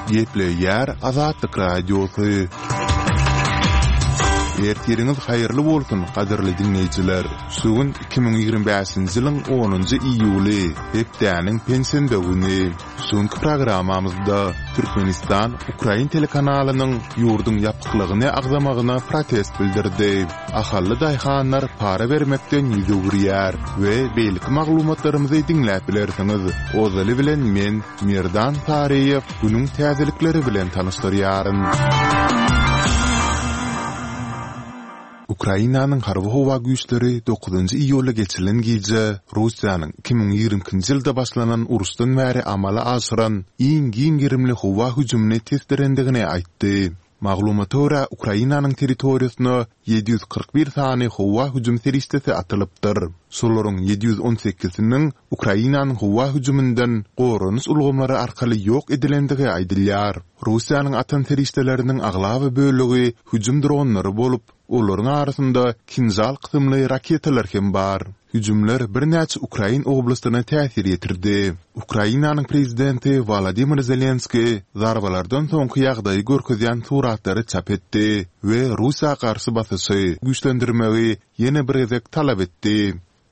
Gepleýär Azatlyk radiosu. Ertiriniz hayırlı bolsun, kadirli dinleyiciler. Sugun 2025-nji ýylyň 10-njy iýuly, hepdäniň pensiýa güni. Soňky programamyzda Türkmenistan Ukrain telekanalynyň ýurdun ýapyklygyny agzamagyna protest bildirdi. Ahally daýhanlar para bermekden ýüzüwürýär we beýlik maglumatlarymyzy dinläp bilersiňiz. Ozaly bilen men Merdan Tariýew günüň täzelikleri bilen tanışdyrýaryn. Ukrainanyň harby howa güýçleri 9-njy iýulda geçirilen gije Russiýanyň 2020-nji ýylda başlanan urusdan bäri amala aşyran iň girimli howa hüjümine tesdirendigini aýtdy. Maglumata görä Ukrainanyň territoriýasyna 741 sany howa hüjüm seristesi atylypdyr. Şolaryň 718-iniň Ukrainanyň howa hüjümünden gorunys ulgamlary arkaly ýok edilendigi aýdylýar. Russiýanyň atan seristeleriniň aglaby bölegi hüjüm dronlary bolup, olaryň arasynda Kinzal kysymly raketalar hem bar. Hüjümler bir näçe Ukrain oblastyna täsir ýetirdi. Ukrainanyň prezidenti Volodymyr Zelenski zarbalardan soňky ýagdaýy görkezýän suratlary çap etdi we Russiýa garşy basyşy güýçlendirmegi ýene bir gezek talap etdi.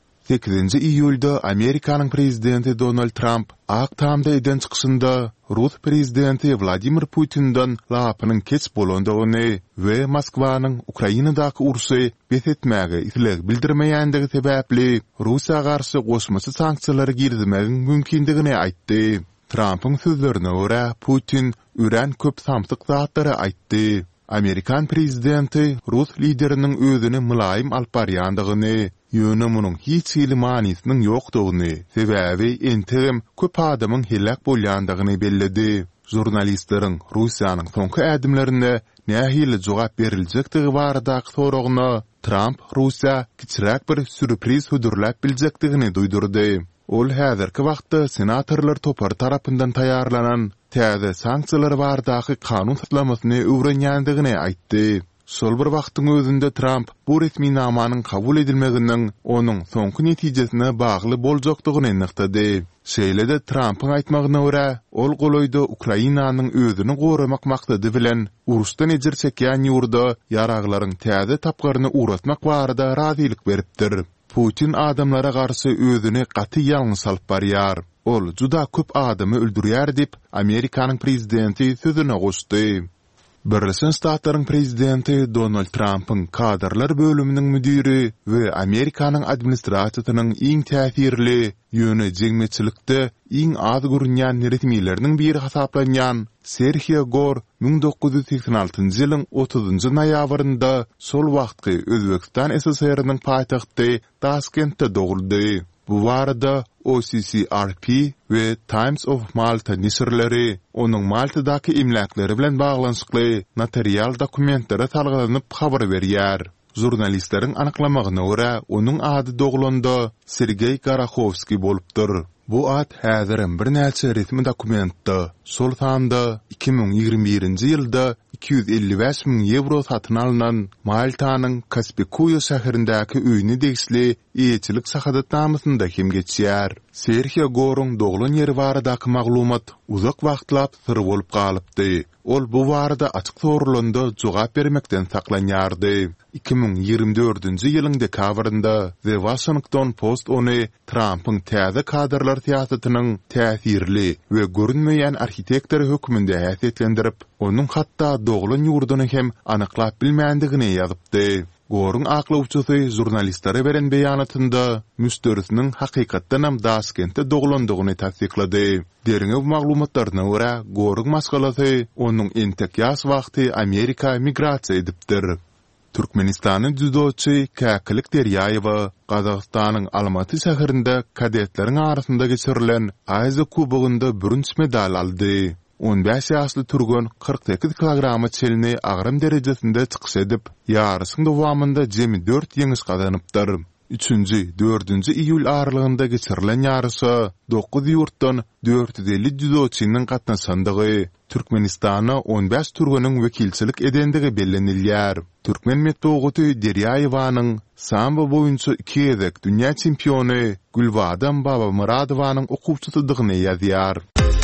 8-nji iýulda Amerikanyň prezidenti Donald Trump Aktamda eden çykyşynda Rus prezidenti Vladimir Putindan lapynyň keç bolandygyny we Moskwanyň Ukrainadaky urusy betetmäge isleg bildirmeýändigi sebäpli Russiýa garşy goşmasy sanksiýalary girdimegiň mümkindigini aýtdy. Trumpyň sözlerine görä Putin üren köp samsyk zatlary aýtdy. Amerikan prezidenti Rus lideriniň özüni mülayim alyp barýandygyny, ýöne munyň hiç ýyly manysynyň ýokdugyny, sebäbi entegem köp adamyň helak bolýandygyny bellidi. Jurnalistleriň Russiýanyň soňky ädimlerine nähili jogap beriljekdigi baradaky soragyna Trump Russiýa kiçiräk bir sürpriz hödürläp biljekdigini duýdurdy. Ol häzirki wagtda senatorlar topar tarapyndan taýýarlanan täze sanksiýalar baradaky kanun syslamasyny öwrenýändigini aýtdy. Şol bir wagtyň özünde Trump bu resmi namanyň kabul edilmeginden onuň soňky netijesine bagly boljakdygyny nyktady. Şeýle-de Trumpyň aýtmagyna görä, ol goloýda Ukrainanyň özüni goramak maksady bilen urusdan ejir çekýän ýurda ýaraglaryň täze tapgaryny uratmak barada razylyk beripdir. Putin adamlara garşy özüni gaty ýalňy salyp barýar. Ol juda köp adamy öldürýär dip Amerikanyň prezidenti sözüne goşdy. Birleşen Ştatlaryň prezidenti Donald Trump'ın kadrlar bölüminiň müdiri we Amerikanyň administrasiýasynyň iň täsirli ýöne jegmeçilikde iň az görünýän resmileriniň biri hasaplanýan Serhiy Gor 1986-njy ýylyň 30-njy noýabrynda şol wagtky Özbekistan SSR-nyň paýtagty Taşkentde doguldy. Bu barada OCCRP ve Times of Malta nisirleri onuň Maltadaky imlakları bilen baglanşykly notarial dokumentlere salgylanyp habar berýär. Jurnalistleriň anyklamagyna görä, onuň ady doglanda Sergey Garachovski bolupdyr. Bu ad häzirin bir näçe resmi dokumentda şol sanda 2021-nji ýylda 255.000 euro satyn alynan Maltanyň Kaspikuyo şäherindäki öýüni degisli eýetçilik sahadatnamasynda hem geçýär. Serhiy Goruň doglan ýeri baradaky maglumat uzak wagtlap sır bolup galypdy. Ol bu barada açyk sorulanda jogap bermekden saklanýardy. 2024-nji ýylyň dekabrynda The Washington Post ony Trump'yň täze kadrlar siýasatynyň täsirli we görünmeýän arxitektory hökmünde häsiýetlendirip, onuň hatda doglan ýurduny hem anyklap bilmändigini ýazypdy. Goruň aklawçysy jurnalistlere beren beýanatynda müsterisiniň hakykatdan hem Taşkentde doglandygyny tasdiklady. Derine bu maglumatlaryna görä, goruň maskalasy onuň entek ýaş wagty Amerika migrasiýa edipdir. Türkmenistanyň judoçy Käkilik Derýaýewa Gazagystanyň Almaty şäherinde kadetleriň arasynda geçirilen Aýza kubogunda bürünç medal aldy. 15 ýaşly turgan 48 kilogramy çelini agram derejesinde çykyş edip, ýarysyň dowamında jemi 4 ýeňiş gazanypdyr. 3-nji, 4-nji iýul aralygynda geçirilen ýarysy 9 ýurtdan 450 judoçynyň gatnaşandygy, Türkmenistana 15 turganyň wekilçilik edendigi bellenilýär. Türkmen metbogaty Derýaýewanyň sambo boýunça 2 ýezek dünýä çempiony Gülbadam Babamuradowyň okuwçysydygyny ýazýar.